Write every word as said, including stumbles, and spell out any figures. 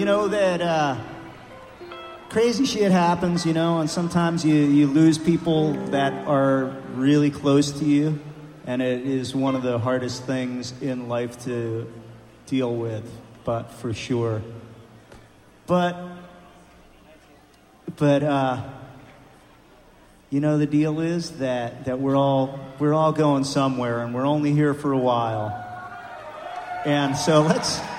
you know that uh, crazy shit happens, you know, and sometimes you, you lose people that are really close to you, and it is one of the hardest things in life to deal with, but for sure. But, but, uh, you know, the deal is that, that we're all we're all going somewhere, and we're only here for a while. And so let's